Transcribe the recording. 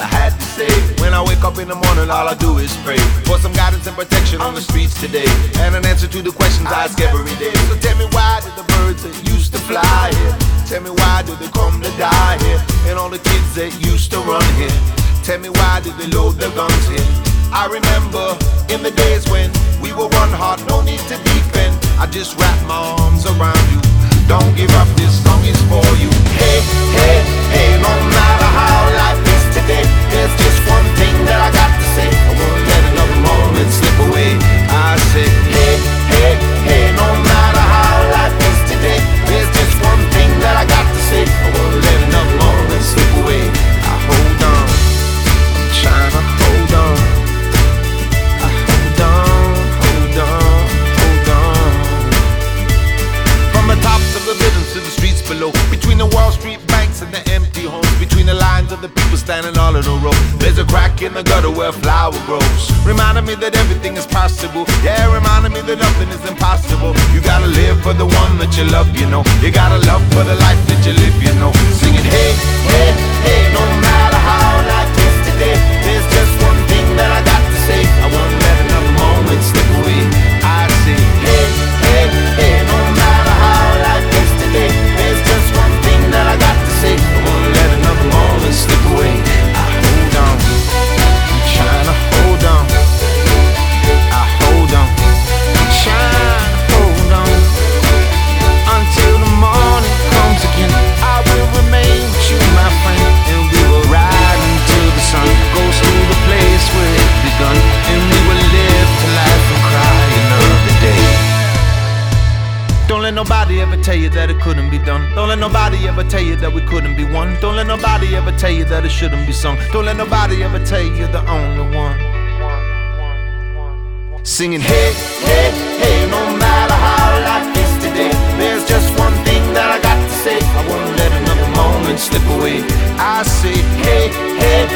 had to say. When I wake up in the morning, all I do is pray for some guidance and protection on the streets today, and an answer to the questions I ask every day. So tell me, why did the birds that used to fly here? Tell me, why do they come to die here? And all the kids that used to run here, tell me, why did they load their guns here? I remember in the days when we were one heart, no need to defend. I just wrap my arms around you. Don't give up, this song is for you. Hey, hey, hey, no matter how life is today, there's just one thing that I got to say. I won't let another moment slip away. I say, hey, hey, hey, no matter how life is today, there's just one thing that I got to say. I won't let another moment slip away. I hold on, I'm trying to hold on. I hold on, hold on, hold on. From the tops of the buildings to the streets below, between the Wall Street banks and the empty homes, between the lines of the people standing all in a row, there's a crack in the gutter where a flower grows, reminding me that everything is possible. Yeah, reminding me that nothing is impossible. You gotta live for the one that you love, you know. You gotta love for the life that you live, you know. Singing, hey, hey, hey, no matter how life is today, there's just one thing that I got to say. I won't let another moment slip away. I say, hey, hey, hey, no matter how life is today, there's just one thing that I got to say. I won't let another moment slip away. I hold on, I'm trying to hold on. I hold on, I'm trying to hold on until the morning comes again. I will remain with you, my friend, and we will ride until the sun goes to the place where it begun, and we will live to laugh and cry another day. Don't let nobody ever tell you that it couldn't be done. Don't let nobody ever tell you that we couldn't be one. Don't let nobody ever tell you that it shouldn't be sung. Don't let nobody ever tell you you're the only one. Singing, hey, hey, hey, no matter how life is today, there's just one thing that I got to say. I won't let another moment slip away. I say, hey, hey,